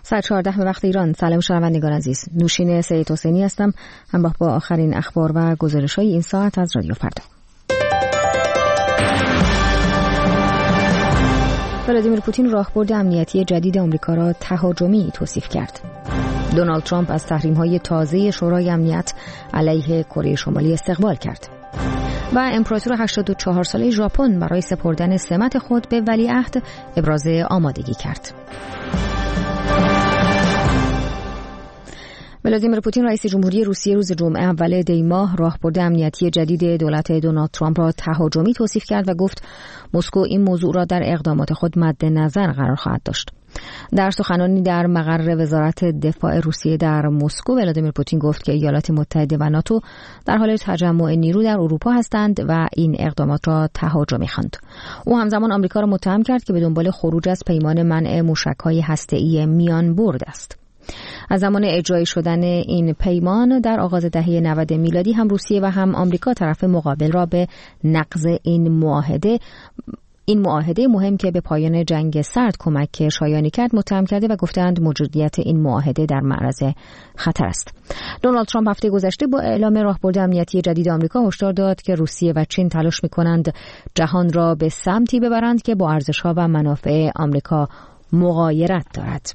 ساعت 14 به وقت ایران. سلام شنوندگان عزیز، نوشین سید حسینی هستم، همراه با آخرین اخبار و گزارش‌های این ساعت از رادیو فردا. ولادیمیر پوتین راهبرد امنیتی جدید آمریکا را تهاجمی توصیف کرد. دونالد ترامپ از تحریم‌های تازه شورای امنیت علیه کره شمالی استقبال کرد. و امپراتور 84 ساله ژاپن برای سپردن سمت خود به ولیعهد ابراز آمادگی کرد. ولادیمیر پوتین رئیس جمهوری روسیه روز جمعه اول دی ماه راهبرد امنیتی جدید دولت دونالد ترامپ را تهاجمی توصیف کرد و گفت مسکو این موضوع را در اقدامات خود مد نظر قرار خواهد داشت. در سخنرانی در مقر وزارت دفاع روسیه در مسکو، ولادیمیر پوتین گفت که ایالات متحده و ناتو در حال تجمع نیرو در اروپا هستند و این اقدامات را تهاجمی خواند. او همزمان آمریکا را متهم کرد که به دنبال خروج از پیمان منع موشک‌های هسته‌ای میان برد است. از زمان اجرایی شدن این پیمان در آغاز دهه 90 میلادی هم روسیه و هم آمریکا طرف مقابل را به نقض این معاهده مهم که به پایان جنگ سرد کمک شایانی کرد متهم کرده و گفتند موجودیت این معاهده در معرض خطر است. دونالد ترامپ هفته گذشته با اعلام راهبرد امنیتی جدید آمریکا هشدار داد که روسیه و چین تلاش می‌کنند جهان را به سمتی ببرند که با ارزش‌ها و منافع آمریکا مغایرت دارد.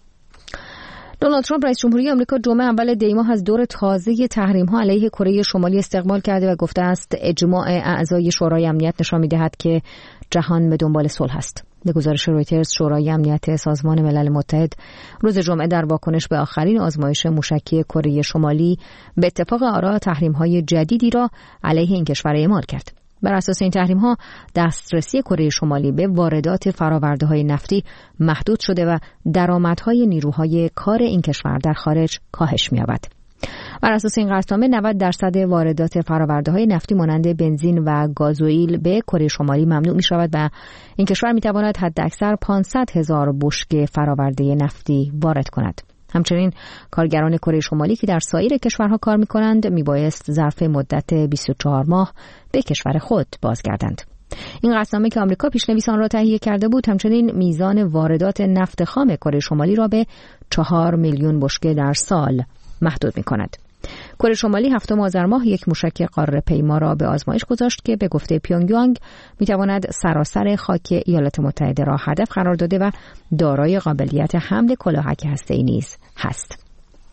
دونالد ترامپ رئیس جمهوری آمریکا جمعه اول دی ماه از دور تازه تحریم‌ها علیه کره شمالی استقبال کرده و گفته است اجماع اعضای شورای امنیت نشان می‌دهد که جهان به دنبال صلح است. به گزارش رویترز، شورای امنیت سازمان ملل متحد روز جمعه در واکنش به آخرین آزمایش موشکی کره شمالی به اتفاق آرا تحریم‌های جدیدی را علیه این کشور اعمال کرد. بر اساس این تحریم‌ها دسترسی کره شمالی به واردات فرآورده‌های نفتی محدود شده و درآمدهای نیروهای کار این کشور در خارج کاهش می‌یابد. بر اساس این قطعنامه 90% واردات فرآورده‌های نفتی مانند بنزین و گازوئیل به کره شمالی ممنوع می‌شود و این کشور می‌تواند حداکثر 500,000 بشکه فرآورده نفتی وارد کند. همچنین کارگران کره شمالی که در سایر کشورها کار می‌کنند میبایست ظرف مدت 24 ماه به کشور خود بازگردند. این قطعنامه که آمریکا پیشنویس آن را تهیه کرده بود همچنین میزان واردات نفت خام کره شمالی را به 4 میلیون بشکه در سال محدود می‌کند. کره شمالی هفتم آذر ماه یک موشک قاره پیما را به آزمایش گذاشت که به گفته پیونگیانگ میتواند سراسر خاک ایالات متحده را هدف قرار داده و دارای قابلیت حمل کلاهک هسته‌ای نیز هست.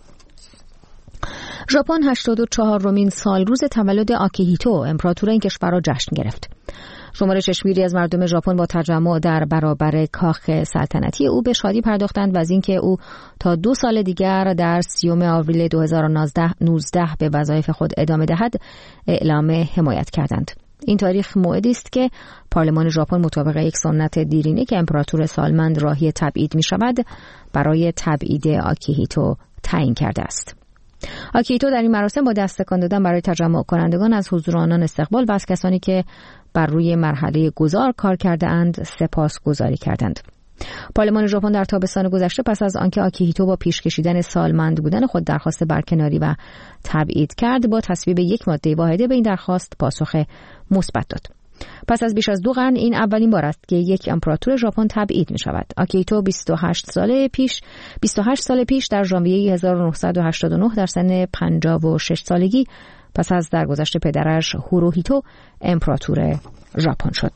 ژاپن 84مین سالروز تولد آکیهیتو امپراتور این کشور را جشن گرفت. شمار چشمگیری از مردم ژاپن با تجمع در برابر کاخ سلطنتی او به شادی پرداختند و از اینکه او تا 2 سال دیگر در 30 آوریل 2019 به وظایف خود ادامه دهد اعلام حمایت کردند. این تاریخ موعدی است که پارلمان ژاپن مطابق یک سنت دیرینه که امپراتور سالمند راهی تبعید می شود برای تبعید آکیهیتو تعیین کرده است. آکیهیتو در این مراسم با دست تکان دادن برای تجمع کنندگان از حضور آنان استقبال و از کسانی که بر روی مرحله گذار کار کرده اند سپاسگزاری کردند. پارلمان ژاپن در تابستان گذشته پس از آنکه آکیهیتو با پیش کشیدن سالمند بودن خود درخواست برکناری و تبعید کرد با تصویب یک ماده واحده به این درخواست پاسخ مثبت داد. پس از بیش از 2 قرن این اولین بار است که یک امپراتور ژاپن تبعید می شود. آکیهیتو 28 سال پیش در ژانویه 1989 در سن 56 سالگی پس از درگذشت پدرش هیروهیتو امپراتور ژاپن شد.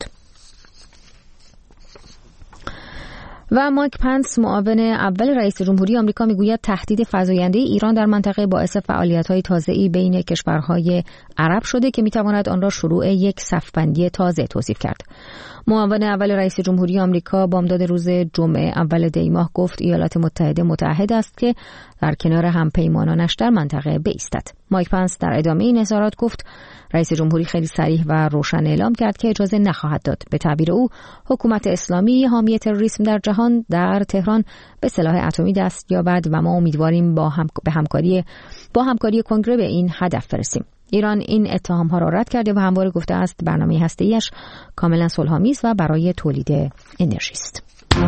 و مایک پنس معاون اول رئیس جمهوری آمریکا میگوید تهدید فزاینده ایران در منطقه باعث فعالیت‌های تازه‌ای بین کشورهای عرب شده که میتواند آن را شروع یک صف‌بندی تازه توصیف کرد. معاون اول رئیس جمهوری آمریکا بامداد روز جمعه اول دی ماه گفت ایالات متحده متعهد است که در کنار همپیمانانش در منطقه بایستد. مایک پنس در ادامه این اظهارات گفت رئیس جمهوری خیلی صریح و روشن اعلام کرد که اجازه نخواهد داد. به تعبیر او حکومت اسلامی حامی تروریسم در جهان در تهران به سلاح اتمی دست یابد و ما امیدواریم با همکاری کنگره به این هدف برسیم. ایران این اتهام‌ها را رد کرده و همواره گفته است برنامه هسته‌ایش کاملا صلح‌آمیز و برای تولید انرژی است.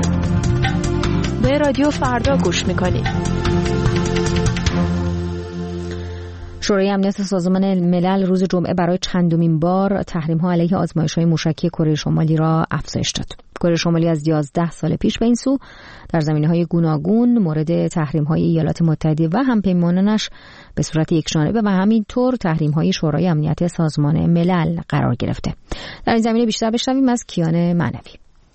به رادیو فردا گوش می‌کنید. شورای امنیت سازمان ملل روز جمعه برای چندمین بار تحریم‌ها علیه آزمایش‌های موشکی کره شمالی را افزایش داد. کره شمالی از 11 سال پیش به این سو در زمینه‌های گوناگون مورد تحریم‌های ایالات متحده و همپیمانانش به صورت یکجانبه و همینطور تحریم‌های شورای امنیت سازمان ملل قرار گرفته. در این زمینه بیشتر بشنویم از کیان معنوی.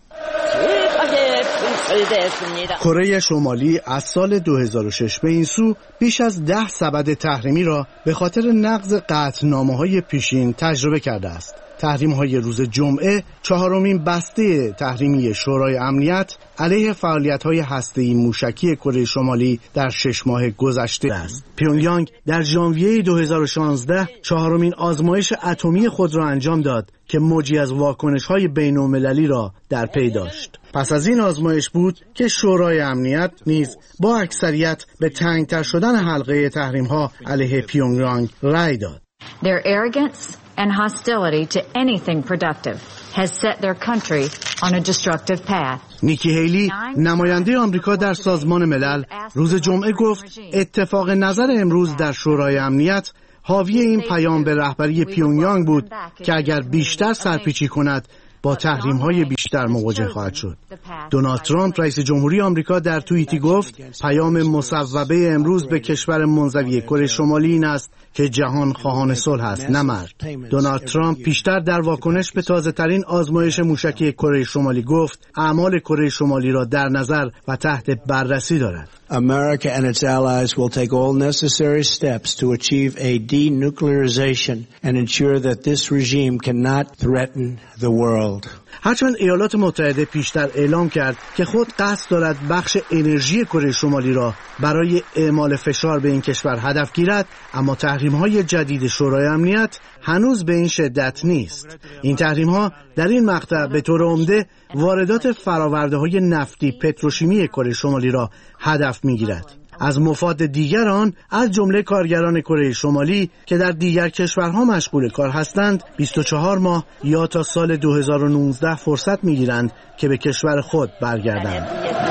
کره شمالی از سال 2006 به این سو بیش از 10 سبد تحریمی را به خاطر نقض قطعنامه‌های پیشین تجربه کرده است. تحریم‌های روز جمعه چهارمین بسته تحریمی شورای امنیت علیه فعالیت‌های هسته‌ای موشکی کره شمالی در 6 ماه گذشته است. پیونگیانگ در ژانویه 2016 چهارمین آزمایش اتمی خود را انجام داد که موجی از واکنش‌های بین‌المللی را در پی داشت. پس از این آزمایش بود که شورای امنیت نیز با اکثریت به تنگ‌تر شدن حلقه تحریم‌ها علیه پیونگیانگ رأی داد. Their arrogance and hostility to anything productive has set their country on a destructive path. نیکی هیلی نماینده آمریکا در سازمان ملل روز جمعه گفت اتفاق نظر امروز در شورای امنیت حاوی این پیام به رهبری پیونگیانگ بود که اگر بیشتر سرپیچی کند با تحریم‌های بیشتر مواجه خواهد شد. دونالد ترامپ رئیس جمهوری آمریکا در توییتی گفت پیام مصوبه امروز به کشور منزوی کره شمالی این است که جهان خواهان صلح است نه مرگ. دونالد ترامپ پیشتر در واکنش به تازه‌ترین آزمایش موشکی کره شمالی گفت اعمال کره شمالی را در نظر و تحت بررسی دارد. America and its allies will take all necessary steps to achieve a denuclearization and ensure that this regime cannot threaten the world. هرچند ایالات متحده پیشتر اعلام کرد که خود قصد دارد بخش انرژی کره شمالی را برای اعمال فشار به این کشور هدف گیرد، اما تحریم‌های جدید شورای امنیت هنوز به این شدت نیست. این تحریم‌ها در این مقطع به طور عمده واردات فرآورده‌های نفتی پتروشیمی کره شمالی را هدف می‌گیرد. از مفاد دیگر آن از جمله کارگران کره شمالی که در دیگر کشورها مشغول کار هستند 24 ماه یا تا سال 2019 فرصت می‌گیرند که به کشور خود برگردند.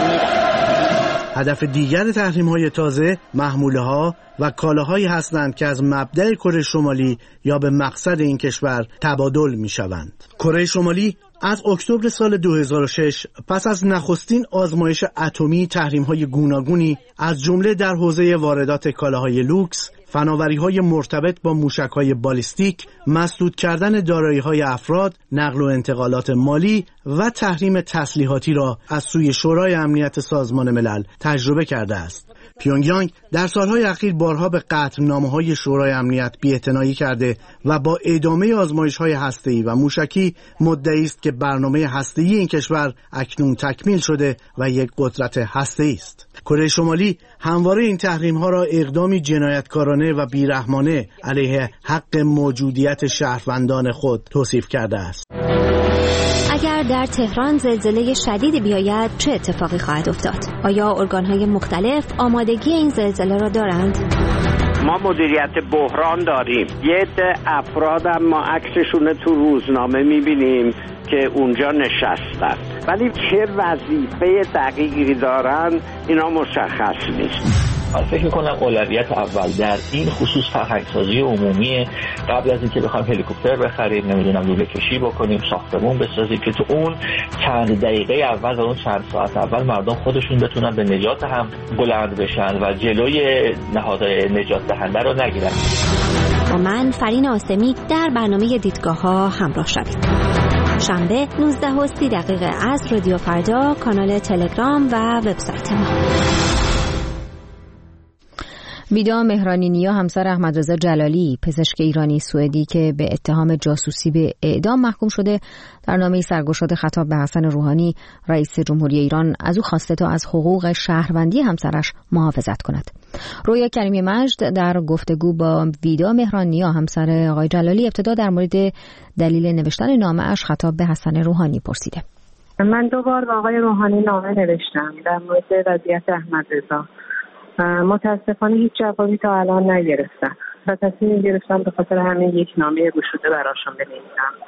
هدف دیگر تحریم‌های تازه محموله‌ها و کالاهایی هستند که از مبدأ کره شمالی یا به مقصد این کشور تبادل می‌شوند. کره شمالی از اکتبر سال 2006 پس از نخستین آزمایش اتمی تحریم‌های گوناگونی از جمله در حوزه واردات کالاهای لوکس، فناوری‌های مرتبط با موشک‌های بالیستیک، مسدود کردن دارایی‌های افراد، نقل و انتقالات مالی و تحریم تسلیحاتی را از سوی شورای امنیت سازمان ملل تجربه کرده است. پیونگیانگ در سالهای اخیر بارها به قطعنامه‌های شورای امنیت بی‌اعتنایی کرده و با ادامه آزمایش‌های هسته‌ای و موشکی مدعی است که برنامه هسته‌ای این کشور اکنون تکمیل شده و یک قدرت هسته‌ای است. کره شمالی همواره این تحریم‌ها را اقدامی جنایتکارانه و بیرحمانه علیه حق موجودیت شهروندان خود توصیف کرده است. اگر در تهران زلزله شدیدی بیاید چه اتفاقی خواهد افتاد؟ آیا ارگان‌های مختلف آمادگی این زلزله را دارند؟ ما مدیریت بحران داریم. یه عده افراد هم ما عکسشون تو روزنامه می‌بینیم که اونجا نشستن، ولی چه وظیفه دقیقی دارن اینا مشخص نیست. من فکر میکنم اولویت اول در این خصوص فرهنگسازی عمومی، قبل از اینکه بخوایم هلیکوپتر بخریم، نمیدونم لوله کشی بکنیم، ساختمون بسازیم، که تو اون چند دقیقه اول و اون چند ساعت اول مردم خودشون بتونن به نجات هم بلند بشن و جلوی نهادهای نجات دهنده رو نگیرن. با من فرین آسمی در برنامه دیدگاه‌ها همراه شوید. شنبه 19:30 از رادیو فردا، کانال تلگرام و وبسایت ما. ویدا مهرانی نیا همسر احمدرضا جلالی، پزشک ایرانی سوئدی که به اتهام جاسوسی به اعدام محکوم شده، در نامه سرگشاد خطاب به حسن روحانی رئیس جمهوری ایران از او خواسته تا از حقوق شهروندی همسرش محافظت کند. رویا کریمی مجد در گفتگو با ویدا مهرانی نیا همسر آقای جلالی ابتدا در مورد دلیل نوشتن نامه اش خطاب به حسن روحانی پرسیده. من 2 بار به آقای روحانی نامه نوشتم در مورد وضعیت احمدرضا. متاسفانه هیچ جوابی تا الان نگرفتم و تصمیم گرفتم به خاطر همین یک نامه گشوده براشون بنویسم.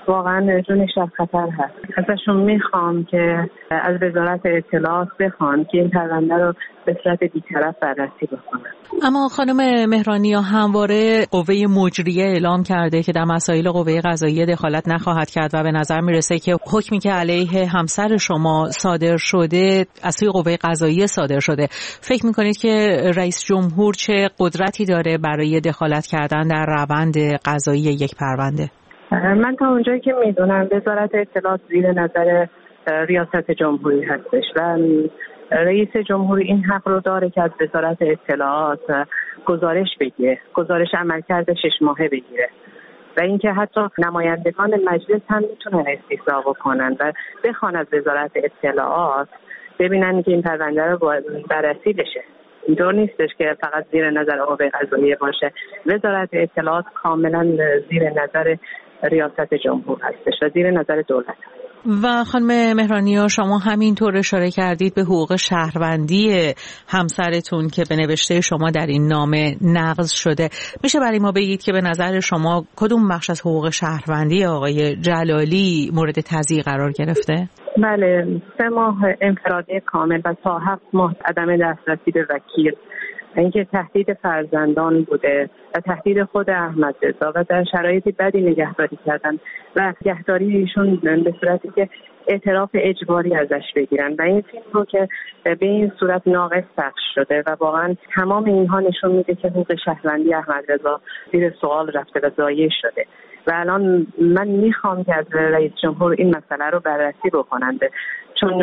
واقعا جونش در خطر هست. ازشون میخوام که از وزارت اطلاعات بخوان که این پرونده رو به صورت بی‌طرف بررسی بکنن. اما خانم مهرانی همواره قوه مجریه اعلام کرده که در مسائل قوه قضاییه دخالت نخواهد کرد و به نظر میرسه که حکمی که علیه همسر شما صادر شده از سوی قوه قضاییه صادر شده. فکر میکنید که رئیس جمهور چه قدرتی داره برای دخالت کردن در روند قضایی یک پرونده؟ من تا اونجایی که میدونم وزارت اطلاعات زیر نظر ریاست جمهوری هستش و رئیس جمهوری این حق رو داره که از وزارت اطلاعات گزارش بگیره، گزارش عملکرد 6 ماهه بگیره و اینکه حتی نمایندگان مجلس هم میتونن استفسار بکنن و بخوان از وزارت اطلاعات ببینن که این پرونده رو بررسی بشه. اینطور نیستش که فقط زیر نظر قوه قضاییه باشه. وزارت اطلاعات کاملا زیر نظر ریاست جمهور هستش و زیر نظر دولت هست. و خانم مهرانی شما همینطور اشاره کردید به حقوق شهروندی همسرتون که به نوشته شما در این نامه نقض شده. میشه برای ما بگید که به نظر شما کدوم بخش از حقوق شهروندی آقای جلالی مورد تضییع قرار گرفته؟ بله، 3 ماه انفرادی کامل و تا 7 ماه عدم دسترسی به وکیل، اینکه تهدید فرزندان بوده و تهدید خود احمد رضا و در شرایط بدی نگهداری کردن و نگهداری ایشون به صورتی که اعتراف اجباری ازش بگیرن و این فیلم رو که به این صورت ناقص پخش شده و واقعا تمام اینها نشون میده که حقوق شهروندی احمد رضا زیر سوال رفته و ضایع شده و الان من میخوام که از رئیس جمهور این مسئله رو بررسی بکنند، چون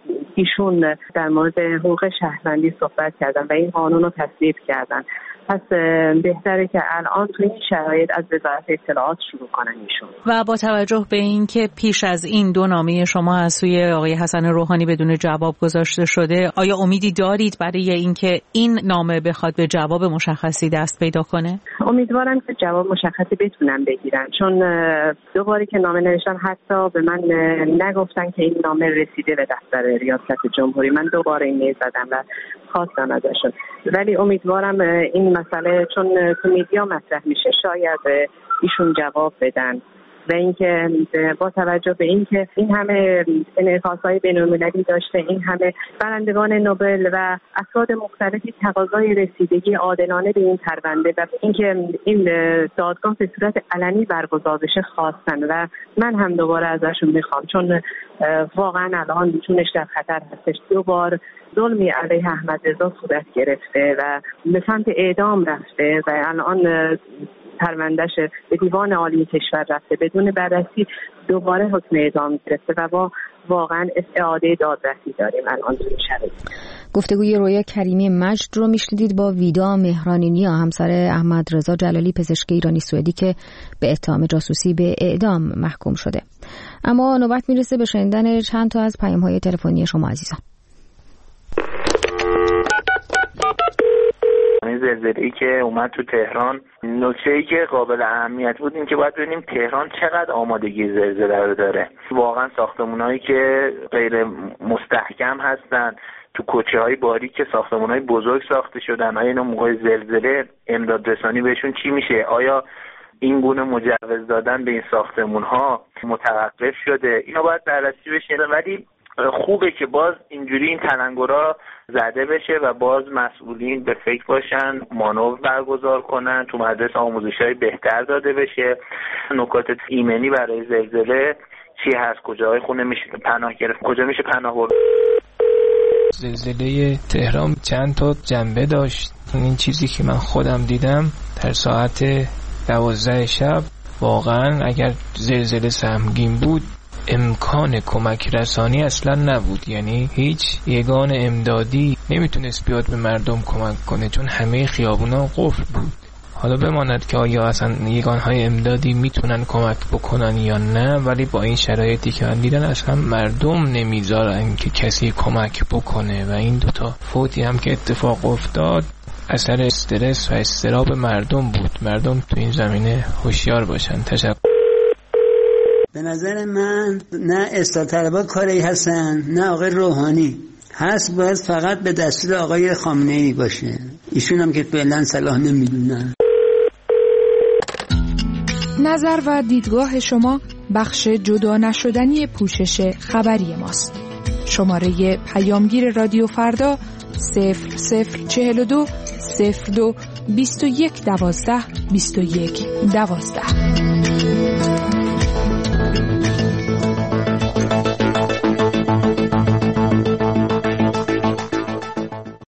ایشون در مورد حقوق شهروندی صحبت کردن و این قانون رو تصویب کردن. پس بهتره که الان توی این شرایط از وزارت اطلاعات شروع کنن ایشون. و با توجه به این که پیش از این 2 نامه شما از سوی آقای حسن روحانی بدون جواب گذاشته شده، آیا امیدی دارید برای اینکه این نامه بخواد به جواب مشخصی دست پیدا کنه؟ امیدوارم که جواب مشخصی بتونن بگیرن، چون 2 باری که نامه نوشتن حتی به من نگفتن که این نامه رسیده به دفتر ریاست جمهوری. من 2 بار ایمیل زدم و خواستم ازشون، ولی امیدوارم این مسئله چون تو میدیا مطرح میشه شاید ایشون جواب بدن و اینکه با توجه به اینکه این همه انعکاس‌های بین‌المللی داشته، این همه برندگان نوبل و افراد مختلفی تقاضای رسیدگی عادلانه به این پرونده و اینکه این دادگاه به صورت علنی برگزار بشه خواستن و من هم دوباره ازشون میخوام، چون واقعا الان جونش در خطر هستش. 2 بار ظلمی علیه احمد رضا صورت گرفته و به سمت اعدام رفته و الان پروندهش به دیوان عالی کشور رفته بدون بررسی، دوباره حکم اعدام گرفته و واقعا اعاده دادرسی داریم الان توی شرایط. گفتگوی رویا کریمی مجد رو میشنیدید با ویدا مهرانی همسر احمد رضا جلالی، پزشک ایرانی سوئدی که به اتهام جاسوسی به اعدام محکوم شده. اما نوبت میرسه به شنیدن چند تا از پیام‌های تلفنی شما عزیزان. این زلزله‌ای که اومد تو تهران، نکته‌ای که قابل اهمیت بود این که باید ببینیم تهران چقدر آمادگی زلزله رو داره. واقعا ساختمان‌هایی که غیر مستحکم هستن، تو کوچه‌های باریک ساختمان‌های بزرگ ساخته شدن، آیا اینا موقع زلزله امداد رسانی بهشون چی میشه؟ آیا این گونه مجوز دادن به این ساختمان‌ها متوقف شده؟ اینا باید بررسی بشه. ولی خوبه که باز اینجوری این تلنگرها زده بشه و باز مسئولین به فکر باشن، مانور برگزار کنن، تو مدرسه آموزش‌های بهتر داده بشه. نکات ایمنی برای زلزله چی هست؟ کجاهای خونه میشه پناه گرفت، کجا میشه پناه برد؟ زلزله تهران چند تا جنبه داشت. این چیزی که من خودم دیدم در ساعت 12 شب، واقعا اگر زلزله سهمگین بود امکان کمک رسانی اصلا نبود، یعنی هیچ یگان امدادی نمیتونست بیاد به مردم کمک کنه چون همه خیابونا قفل بود. حالا بماند که آیا اصلا یگانهای امدادی میتونن کمک بکنن یا نه، ولی با این شرایطی که من دیدن اصلا مردم نمیذارن که کسی کمک بکنه و این 2 تا فوتی هم که اتفاق افتاد اثر استرس و اضطراب مردم بود. مردم تو این زمینه هوشیار باشن. تشکر. به نظر من نه اصلاح طلبها کاری هستن نه آقای روحانی هست، باید فقط به دستور آقای خامنه‌ای باشه. ایشون هم که فعلا صلاح نمیدونن. نظر و دیدگاه شما بخش جدا نشدنی پوشش خبری ماست. شماره پیامگیر رادیو فردا 0042 02 21 12 21 12.